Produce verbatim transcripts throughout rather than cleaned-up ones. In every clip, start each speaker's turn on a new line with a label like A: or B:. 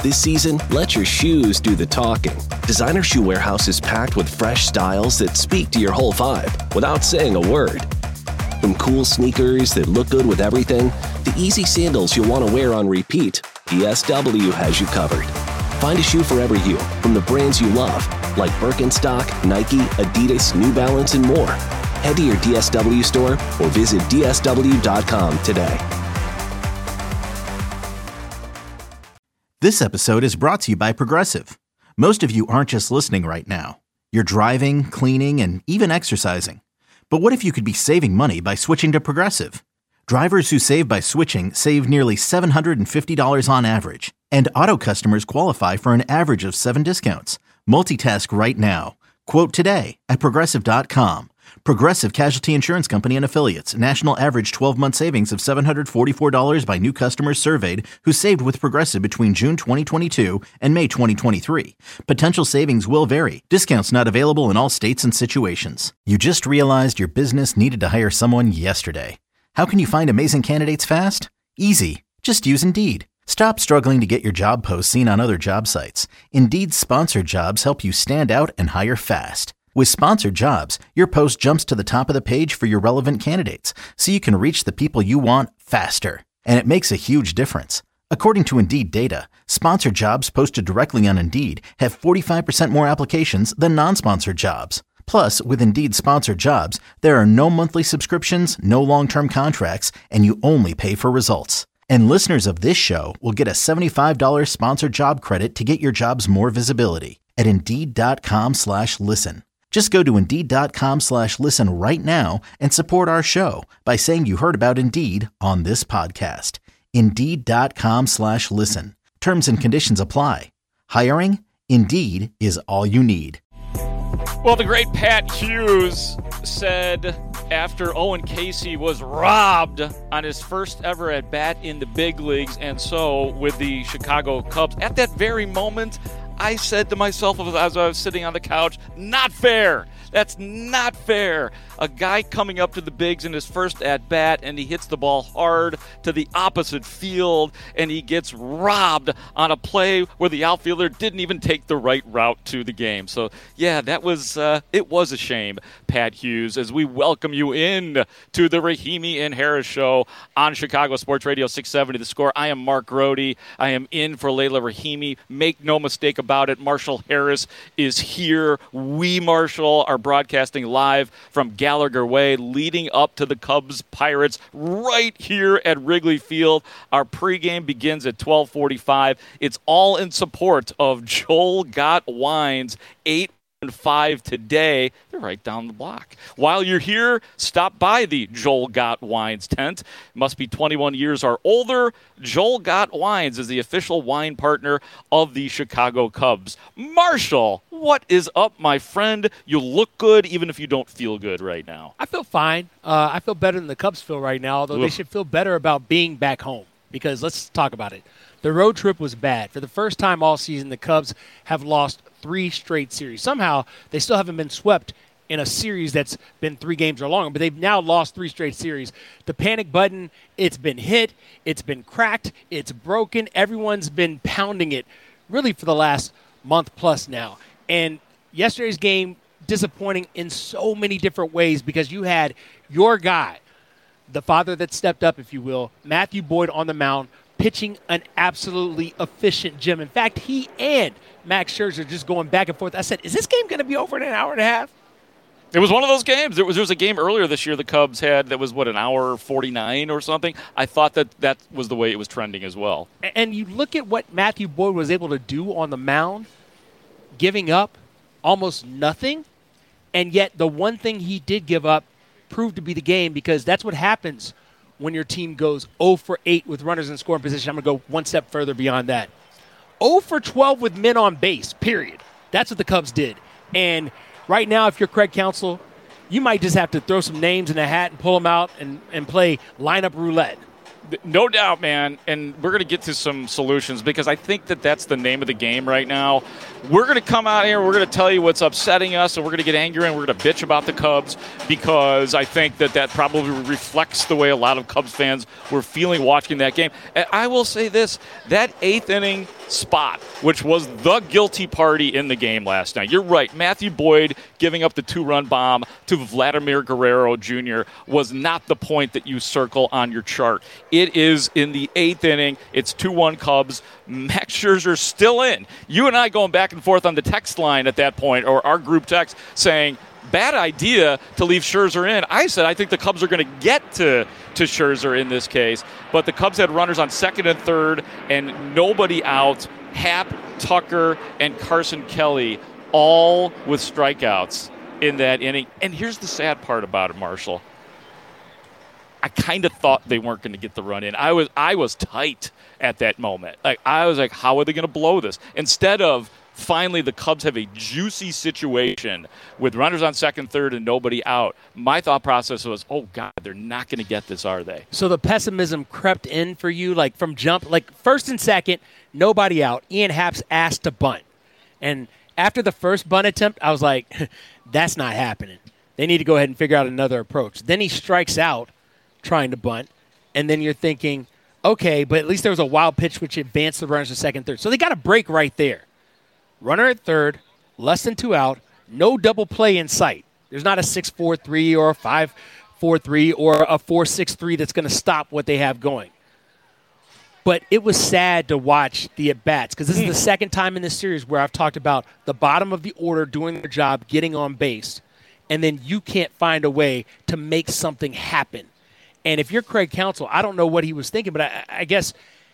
A: This season, let your shoes do the talking. Designer Shoe Warehouse is packed with fresh styles that speak to your whole vibe without saying a word. From cool sneakers that look good with everything, to easy sandals you'll want to wear on repeat, D S W has you covered. Find a shoe for every you from the brands you love, like Birkenstock, Nike, Adidas, New Balance, and more. Head to your D S W store or visit D S W dot com today.
B: This episode is brought to you by Progressive. Most of you aren't just listening right now. You're driving, cleaning, and even exercising. But what if you could be saving money by switching to Progressive? Drivers who save by switching save nearly seven hundred fifty dollars on average. And auto customers qualify for an average of seven discounts. Multitask right now. Quote today at Progressive dot com. Progressive Casualty Insurance Company and Affiliates. National average twelve-month savings of seven hundred forty-four dollars by new customers surveyed who saved with Progressive between June twenty twenty-two and May twenty twenty-three. Potential savings will vary. Discounts not available in all states and situations. You just realized your business needed to hire someone yesterday. How can you find amazing candidates fast? Easy. Just use Indeed. Stop struggling to get your job posts seen on other job sites. Indeed's sponsored jobs help you stand out and hire fast. With sponsored jobs, your post jumps to the top of the page for your relevant candidates, so you can reach the people you want faster. And it makes a huge difference. According to Indeed data, sponsored jobs posted directly on Indeed have forty-five percent more applications than non-sponsored jobs. Plus, with Indeed sponsored jobs, there are no monthly subscriptions, no long-term contracts, and you only pay for results. And listeners of this show will get a seventy-five dollars sponsored job credit to get your jobs more visibility at Indeed.com slash listen. Just go to Indeed.com slash listen right now and support our show by saying you heard about Indeed on this podcast. Indeed.com slash listen. Terms and conditions apply. Hiring? Indeed is all you need.
C: Well, the great Pat Hughes said after Owen Casey was robbed on his first ever at bat in the big leagues, and so with the Chicago Cubs, at that very moment, I said to myself as I was sitting on the couch, not fair. That's not fair. A guy coming up to the bigs in his first at-bat, and he hits the ball hard to the opposite field, and he gets robbed on a play where the outfielder didn't even take the right route to the game. So, yeah, that was uh, it was a shame, Pat Hughes, as we welcome you in to the Rahimi and Harris Show on Chicago Sports Radio six seventy The Score. I am Mark Grody. I am in for Layla Rahimi. Make no mistake about it, Marshall Harris is here. We, Marshall, are broadcasting live from Gallagher Way, leading up to the Cubs-Pirates right here at Wrigley Field. Our pregame begins at twelve forty-five. It's all in support of Joel Gott Wines, eight and five today. They're right down the block. While you're here, stop by the Joel Gott Wines tent. Must be twenty-one years or older. Joel Gott Wines is the official wine partner of the Chicago Cubs. Marshall, what is up, my friend? You look good even if you don't feel good right now.
D: I feel fine. Uh, I feel better than the Cubs feel right now, although Oof. They should feel better about being back home, because let's talk about it. The road trip was bad. For the first time all season, the Cubs have lost three straight series. Somehow, they still haven't been swept in a series that's been three games or longer, but they've now lost three straight series. The panic button, it's been hit, it's been cracked, it's broken. Everyone's been pounding it really for the last month plus now. And yesterday's game, disappointing in so many different ways, because you had your guy, the father that stepped up, if you will, Matthew Boyd on the mound, pitching an absolutely efficient gem. In fact, he and Max Scherzer just going back and forth. I said, is this game going to be over in an hour and a half?
C: It was one of those games. There was, there was a game earlier this year the Cubs had that was, what, an hour forty-nine or something? I thought that that was the way it was trending as well.
D: And you look at what Matthew Boyd was able to do on the mound, giving up almost nothing, and yet the one thing he did give up proved to be the game, because that's what happens when your team goes oh for eight with runners in scoring position. I'm going to go one step further beyond that. oh for twelve with men on base, period. That's what the Cubs did. And right now, if you're Craig Counsell, you might just have to throw some names in a hat and pull them out and, and play lineup roulette.
C: No doubt, man, and we're going to get to some solutions, because I think that that's the name of the game right now. We're going to come out here, we're going to tell you what's upsetting us, and we're going to get angry, and we're going to bitch about the Cubs, because I think that that probably reflects the way a lot of Cubs fans were feeling watching that game. And I will say this, that eighth inning spot, which was the guilty party in the game last night. You're right. Matthew Boyd giving up the two-run bomb to Vladimir Guerrero Junior was not the point that you circle on your chart. It is in the eighth inning. It's two one Cubs. Max Scherzer still in. You and I going back and forth on the text line at that point, or our group text, saying, bad idea to leave Scherzer in. I said I think the Cubs are going to get to, to Scherzer in this case, but the Cubs had runners on second and third and nobody out. Happ, Tucker, and Carson Kelly all with strikeouts in that inning. And here's the sad part about it, Marshall. I kind of thought they weren't going to get the run in. I was I was tight at that moment. Like I was like, how are they going to blow this? Instead of finally the Cubs have a juicy situation with runners on second, third, and nobody out. My thought process was, oh, God, they're not going to get this, are they?
D: So the pessimism crept in for you, like from jump, like first and second, nobody out. Ian Happ's asked to bunt. And after the first bunt attempt, I was like, that's not happening. They need to go ahead and figure out another approach. Then he strikes out trying to bunt, and then you're thinking, okay, but at least there was a wild pitch which advanced the runners to second, third. So they got a break right there. Runner at third, less than two out, no double play in sight. There's not a six four three or a five four three or a four six three that's going to stop what they have going. But it was sad to watch the at-bats because this is the second time in this series where I've talked about the bottom of the order doing their job, getting on base, and then you can't find a way to make something happen. And if you're Craig Counsell, I don't know what he was thinking, but I, I guess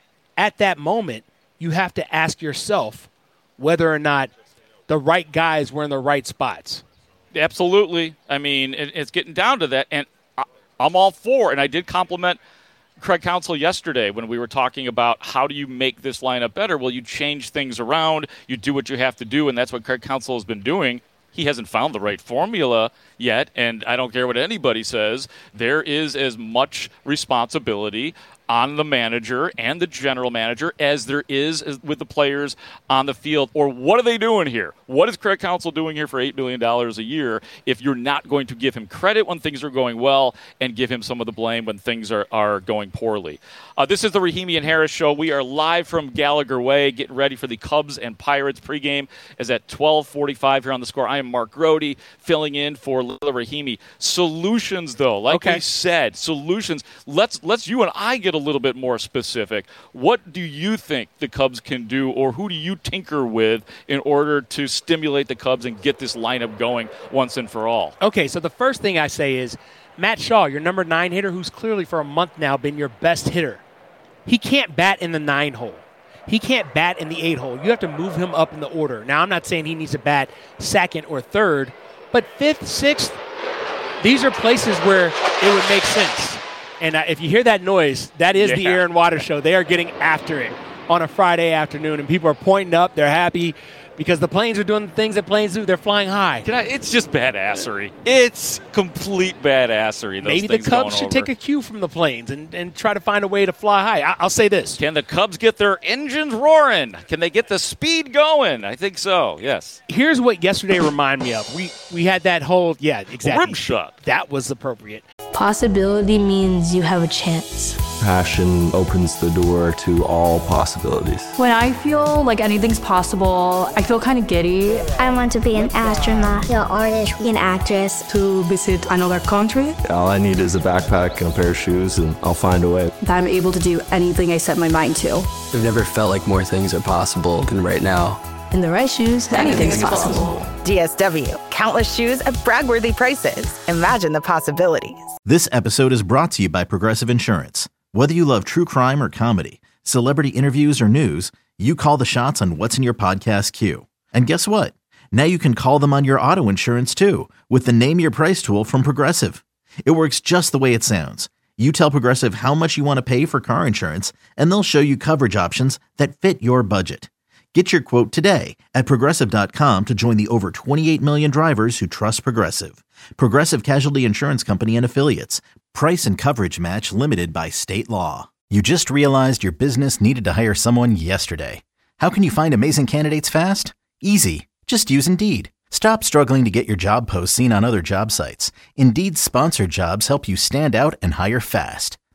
D: at that moment you have to ask yourself whether or not the right guys were in the right spots.
C: Absolutely. I mean, it, it's getting down to that, and I, I'm all for, and I did compliment Craig Counsell yesterday when we were talking about how do you make this lineup better. Well, you change things around, you do what you have to do, and that's what Craig Counsell has been doing. He hasn't found the right formula yet, and I don't care what anybody says. There is as much responsibility on the manager and the general manager as there is with the players on the field. Or what are they doing here? What is Craig Counsell doing here for eight million dollars a year if you're not going to give him credit when things are going well and give him some of the blame when things are, are going poorly? Uh, this is the Rahimi and Harris Show. We are live from Gallagher Way, getting ready for the Cubs and Pirates pregame is at twelve forty-five here on The Score. I am Mark Grody, filling in for Lila Rahimi. Solutions, though, like
D: okay.
C: we said, solutions. Let's let's you and I get a little bit more specific. What do you think the Cubs can do, or who do you tinker with in order to stimulate the Cubs and get this lineup going once and for all?
D: Okay, so the first thing I say is Matt Shaw, your number nine hitter, who's clearly for a month now been your best hitter. He can't bat in the nine hole. He can't bat in the eight hole. You have to move him up in the order. Now, I'm not saying he needs to bat second or third, but fifth, sixth, these are places where it would make sense. And uh, if you hear that noise, that is yeah. the Aaron Waters Show. They are getting after it on a Friday afternoon, and people are pointing up. They're happy because the planes are doing the things that planes do. They're flying high.
C: Can I, it's just badassery. It's complete badassery. Those
D: Maybe the Cubs should
C: over.
D: take a cue from the planes and, and try to find a way to fly high. I, I'll say this.
C: Can the Cubs get their engines roaring? Can they get the speed going? I think so, yes.
D: Here's what yesterday reminded me of. We we had that whole, yeah, exactly.
C: Rim shot.
D: That was appropriate.
E: Possibility means you have a chance.
F: Passion opens the door to all possibilities.
G: When I feel like anything's possible, I feel kind of giddy.
H: I want to be an astronaut, an artist, an actress.
I: To visit another country.
F: All I need is a backpack and a pair of shoes, and I'll find a way.
I: That I'm able to do anything I set my mind to.
J: I've never felt like more things are possible than right now.
I: In the right shoes, anything's, anything's possible. possible.
K: D S W. Countless shoes at brag-worthy prices. Imagine the possibilities.
B: This episode is brought to you by Progressive Insurance. Whether you love true crime or comedy, celebrity interviews or news, you call the shots on what's in your podcast queue. And guess what? Now you can call them on your auto insurance too with the Name Your Price tool from Progressive. It works just the way it sounds. You tell Progressive how much you want to pay for car insurance, and they'll show you coverage options that fit your budget. Get your quote today at Progressive dot com to join the over twenty-eight million drivers who trust Progressive. Progressive Casualty Insurance Company and Affiliates. Price and coverage match limited by state law. You just realized your business needed to hire someone yesterday. How can you find amazing candidates fast? Easy. Just use Indeed. Stop struggling to get your job posts seen on other job sites. Indeed's sponsored jobs help you stand out and hire fast.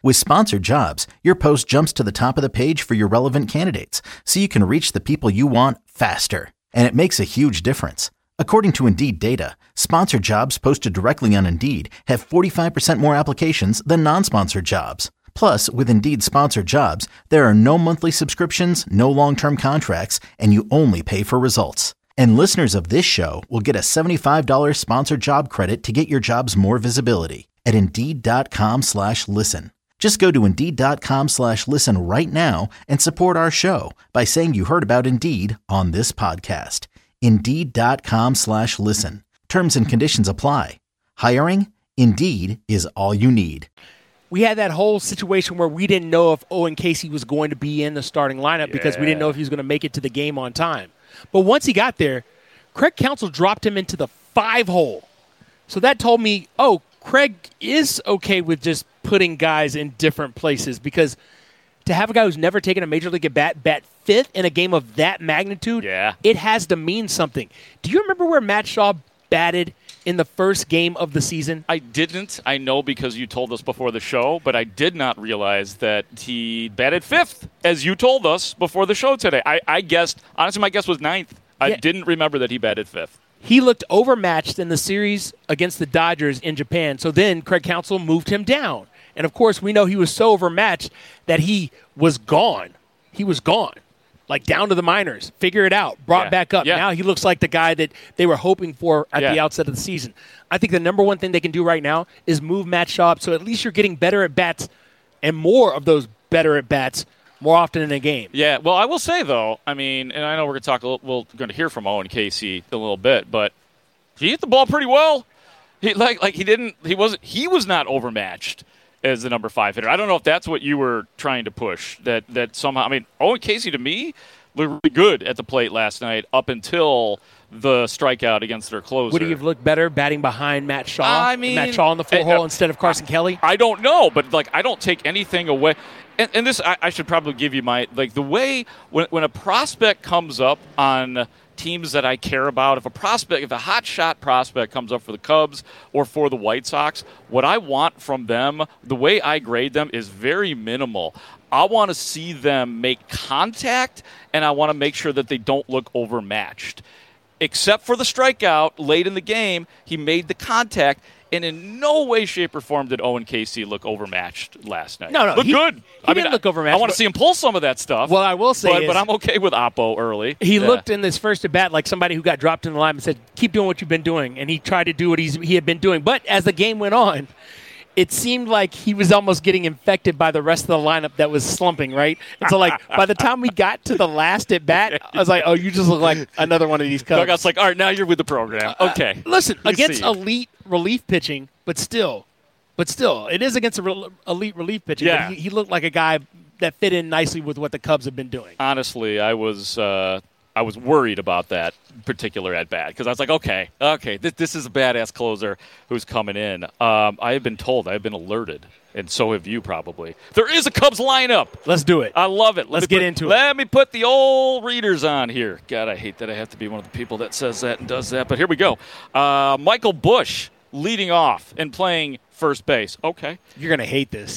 B: With Sponsored Jobs, your post jumps to the top of the page for your relevant candidates, so you can reach the people you want faster. And it makes a huge difference. According to Indeed data, sponsored jobs posted directly on Indeed have forty-five percent more applications than non-sponsored jobs. Plus, with Indeed Sponsored Jobs, there are no monthly subscriptions, no long-term contracts, and you only pay for results. And listeners of this show will get a seventy-five dollars sponsored job credit to get your jobs more visibility at Indeed.com slash listen. Just go to Indeed.com slash listen right now and support our show by saying you heard about Indeed on this podcast. Indeed.com slash listen. Terms and conditions apply. Hiring? Indeed is all you need.
D: We had that whole situation where we didn't know if Owen Casey was going to be in the starting lineup yeah. because we didn't know if he was going to make it to the game on time. But once he got there, Craig Counsell dropped him into the five hole. So that told me, oh, Craig is okay with just putting guys in different places, because to have a guy who's never taken a major league at bat bat fifth in a game of that magnitude,
C: yeah.
D: it has to mean something. Do you remember where Matt Shaw batted in the first game of the season?
C: I didn't. I know because you told us before the show, but I did not realize that he batted fifth, as you told us before the show today. I, I guessed, honestly, my guess was ninth. I yeah. didn't remember that he batted fifth.
D: He looked overmatched in the series against the Dodgers in Japan, so then Craig Counsell moved him down. And, of course, we know he was so overmatched that he was gone. He was gone. Like, down to the minors. Figure it out. Brought
C: yeah.
D: back up.
C: Yeah.
D: Now he looks like the guy that they were hoping for at
C: yeah.
D: the outset of the season. I think the number one thing they can do right now is move Matt Shaw up, so at least you're getting better at bats and more of those better at bats more often in a game.
C: Yeah, well, I will say, though, I mean, and I know we're going to talk, a little, we're going to hear from Owen Casey a little bit, but he hit the ball pretty well. He like like he didn't he wasn't he was not overmatched as the number five hitter. I don't know if that's what you were trying to push. That that somehow I mean Owen Casey to me looked really good at the plate last night up until the strikeout against their closer.
D: Would he have looked better batting behind Matt Shaw?
C: I mean,
D: Matt Shaw in the four uh, hole instead of Carson
C: I,
D: Kelly?
C: I don't know, but like I don't take anything away. And, and this I, I should probably give you my like the way when when a prospect comes up on teams that I care about, if a prospect, if a hot shot prospect comes up for the Cubs or for the White Sox, what I want from them, the way I grade them, is very minimal. I want to see them make contact, and I want to make sure that they don't look overmatched. Except for the strikeout late in the game, he made the contact, and in no way, shape, or form did Owen Casey look overmatched last night.
D: No, no.
C: Looked
D: he,
C: good.
D: He
C: I
D: didn't
C: mean,
D: look overmatched.
C: I want to see him pull some of that stuff.
D: Well, I will say
C: but,
D: is,
C: but I'm okay with Oppo early.
D: He
C: yeah.
D: looked in this first at-bat like somebody who got dropped in the line and said, keep doing what you've been doing. And he tried to do what he's, he had been doing. But as the game went on, it seemed like he was almost getting infected by the rest of the lineup that was slumping, right? And so, like, by the time we got to the last at-bat, I was like, oh, you just look like another one of these Cubs.
C: Dugout's like, all right, now you're with the program. Okay.
D: Uh, listen,
C: we
D: against elite relief pitching, but still, but still, it is against a re- elite relief pitching.
C: Yeah.
D: But he, he looked like a guy that fit in nicely with what the Cubs have been doing.
C: Honestly, I was uh, I was worried about that particular at-bat because I was like, okay, okay, this, this is a badass closer who's coming in. Um, I have been told, I have been alerted, and so have you probably. There is a Cubs lineup.
D: Let's do it.
C: I love it.
D: Let's
C: let
D: get
C: put,
D: into
C: let
D: it.
C: Let me put the old readers on here. God, I hate that I have to be one of the people that says that and does that, but here we go. Uh, Michael Busch leading off and playing first base. Okay.
D: You're going to hate this.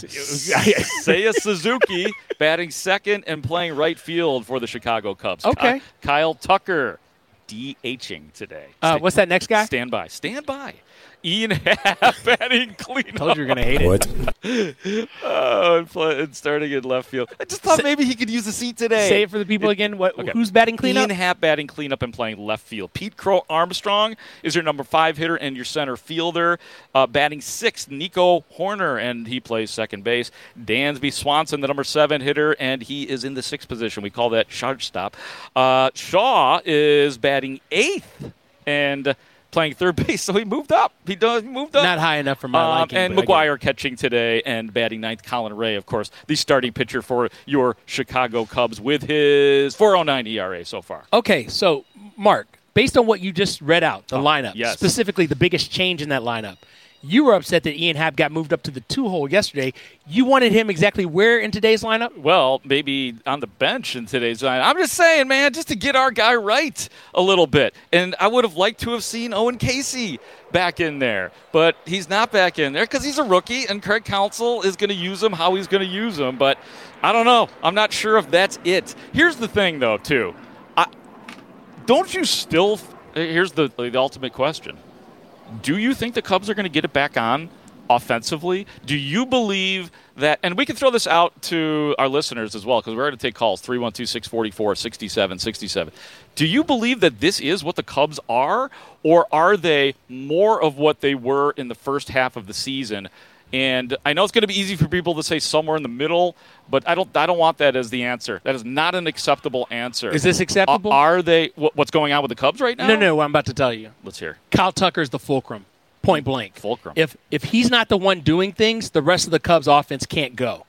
C: Seiya Suzuki batting second and playing right field for the Chicago Cubs.
D: Okay.
C: Ky- Kyle Tucker DHing today.
D: Uh, what's that next guy?
C: Stand by. Stand by. Ian Happ batting cleanup.
D: Told you you're going to hate it.
C: What? oh, and, play, and starting in left field. I just thought
D: say,
C: maybe he could use a seat today.
D: Say it for the people
C: it,
D: again. What?
C: Okay.
D: Who's batting cleanup?
C: Ian Happ batting cleanup and playing left field. Pete Crow Armstrong is your number five hitter and your center fielder. Uh, batting sixth, Nico Horner, and he plays second base. Dansby Swanson, the number seven hitter, and he is in the sixth position. We call that shortstop. Uh, Shaw is batting eighth and playing third base, so he moved up. He does moved up.
D: Not high enough for my
C: um,
D: liking.
C: And McGuire catching today and batting ninth. Colin Ray, of course, the starting pitcher for your Chicago Cubs with his four oh nine E R A so far.
D: Okay, so, Mark, based on what you just read out, the
C: oh,
D: lineup,
C: yes.
D: specifically the biggest change in that lineup, You were upset that Ian Happ got moved up to the two-hole yesterday. You wanted him exactly where in today's lineup?
C: Well, maybe on the bench in today's lineup. I'm just saying, man, just to get our guy right a little bit. And I would have liked to have seen Owen Casey back in there. But he's not back in there because he's a rookie, and Craig Counsell is going to use him how he's going to use him. But I don't know. I'm not sure if that's it. Here's the thing, though, too. I, don't you still – here's the, the ultimate question. Do you think the Cubs are going to get it back on offensively? Do you believe that – and we can throw this out to our listeners as well because we're going to take calls, three one two, six four four, six seven six seven. Do you believe that this is what the Cubs are, or are they more of what they were in the first half of the season? And I know it's going to be easy for people to say somewhere in the middle, but I don't I don't want that as the answer. That is not an acceptable answer.
D: Is this acceptable?
C: Uh, are they – what's going on with the Cubs right now?
D: No, no, I'm about to tell you.
C: Let's hear.
D: Kyle Tucker's the fulcrum, point blank.
C: Fulcrum.
D: If if he's not the one doing things, the rest of the Cubs offense can't go.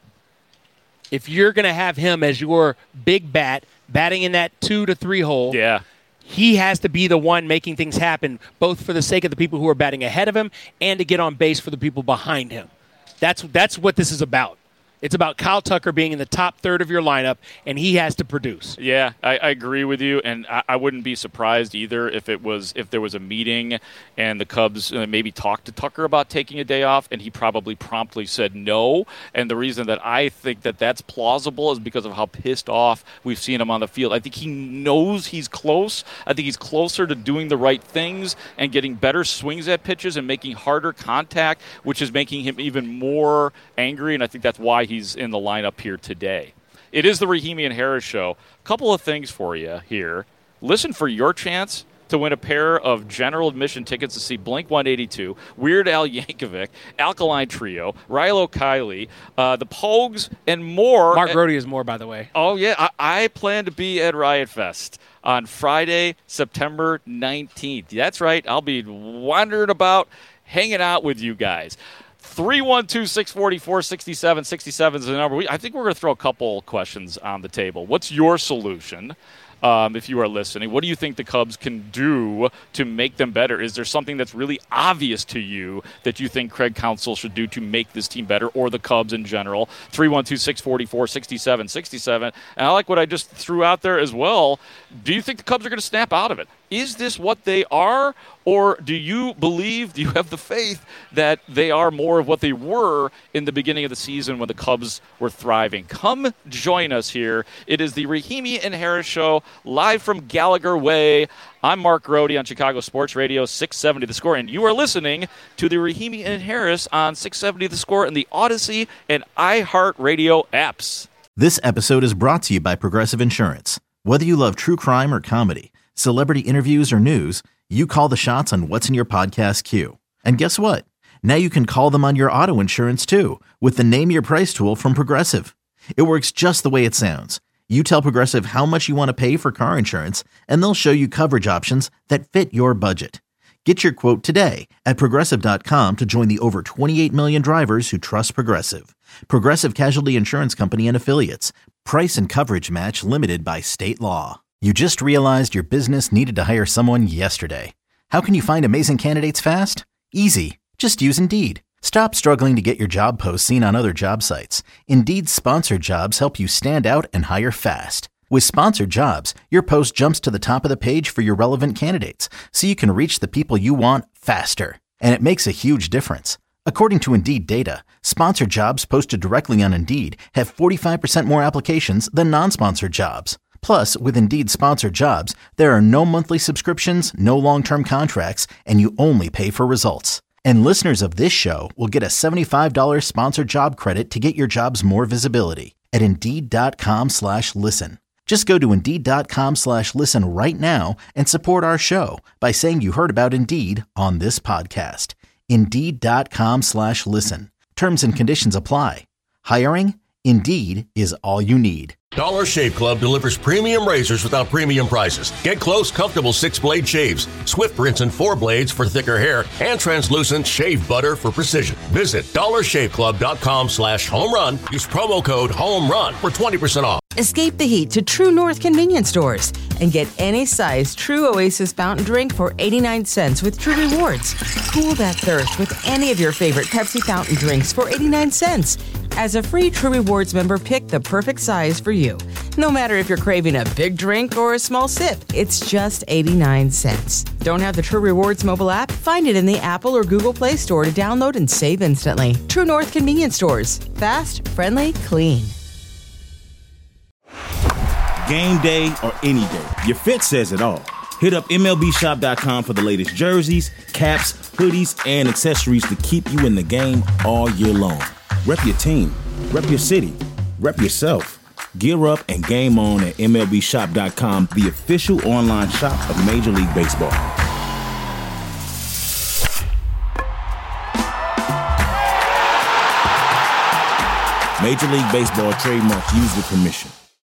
D: If you're going to have him as your big bat, batting in that two to three hole,
C: yeah,
D: he has to be the one making things happen, both for the sake of the people who are batting ahead of him and to get on base for the people behind him. That's that's what this is about. It's about Kyle Tucker being in the top third of your lineup, and he has to produce.
C: Yeah, I, I agree with you, and I, I wouldn't be surprised either if it was if there was a meeting and the Cubs uh, maybe talked to Tucker about taking a day off, and he probably promptly said no. And the reason that I think that that's plausible is because of how pissed off we've seen him on the field. I think he knows he's close. I think he's closer to doing the right things and getting better swings at pitches and making harder contact, which is making him even more angry, and I think that's why he he's in the lineup here today. It is the Rahimi and Harris Show. A couple of things for you here. Listen for your chance to win a pair of general admission tickets to see Blink one eighty-two, Weird Al Yankovic, Alkaline Trio, Rilo Kiley, uh, the Pogues, and more.
D: Mark Grody is more, by the way.
C: Oh, yeah. I, I plan to be at Riot Fest on Friday, September nineteenth. That's right. I'll be wandering about, hanging out with you guys. three one two, six four four, six seven six seven is the number. We, I think we're going to throw a couple questions on the table. What's your solution? Um, if you are listening, what do you think the Cubs can do to make them better? Is there something that's really obvious to you that you think Craig Counsell should do to make this team better, or the Cubs in general? three one two, six four four, six seven six seven. And I like what I just threw out there as well. Do you think the Cubs are going to snap out of it? Is this what they are, or do you believe, do you have the faith that they are more of what they were in the beginning of the season when the Cubs were thriving? Come join us here. It is the Rahimi and Harris Show, live from Gallagher Way. I'm Mark Grody on Chicago Sports Radio, six seventy The Score, and you are listening to the Rahimi and Harris on six seventy The Score and the Odyssey and iHeartRadio apps.
B: This episode is brought to you by Progressive Insurance. Whether you love true crime or comedy, celebrity interviews or news, you call the shots on what's in your podcast queue. And guess what? Now you can call them on your auto insurance too with the Name Your Price tool from Progressive. It works just the way it sounds. You tell Progressive how much you want to pay for car insurance, and they'll show you coverage options that fit your budget. Get your quote today at Progressive dot com to join the over twenty-eight million drivers who trust Progressive. Progressive Casualty Insurance Company and Affiliates. Price and coverage match limited by state law. You just realized your business needed to hire someone yesterday. How can you find amazing candidates fast? Easy. Just use Indeed. Stop struggling to get your job posts seen on other job sites. Indeed's sponsored jobs help you stand out and hire fast. With sponsored jobs, your post jumps to the top of the page for your relevant candidates, so you can reach the people you want faster. And it makes a huge difference. According to Indeed data, sponsored jobs posted directly on Indeed have forty-five percent more applications than non-sponsored jobs. Plus, with Indeed sponsored jobs, there are no monthly subscriptions, no long-term contracts, and you only pay for results. And listeners of this show will get a seventy-five dollars sponsored job credit to get your jobs more visibility at Indeed.com slash listen. Just go to Indeed.com slash listen right now and support our show by saying you heard about Indeed on this podcast. Indeed.com slash listen. Terms and conditions apply. Hiring? Indeed is all you need.
L: Dollar Shave Club delivers premium razors without premium prices. Get close, comfortable six-blade shaves, swift rinse and four blades for thicker hair, and translucent shave butter for precision. Visit Dollar Shave Club dot com slash home run. Use promo code HOME RUN for twenty percent off.
M: Escape the heat to True North convenience stores. and get any size True Oasis fountain drink for eighty-nine cents with True Rewards. Cool that thirst with any of your favorite Pepsi fountain drinks for eighty-nine cents. As a free True Rewards member, pick the perfect size for you. No matter if you're craving a big drink or a small sip, it's just eighty-nine cents. Don't have the True Rewards mobile app? Find it in the Apple or Google Play Store to download and save instantly. True North Convenience Stores. Fast, friendly, clean.
N: Game day or any day, your fit says it all. Hit up M L B shop dot com for the latest jerseys, caps, hoodies, and accessories to keep you in the game all year long. Rep your team, rep your city, rep yourself. Gear up and game on at M L B shop dot com, the official online shop of Major League Baseball. Major League Baseball trademarks used with permission.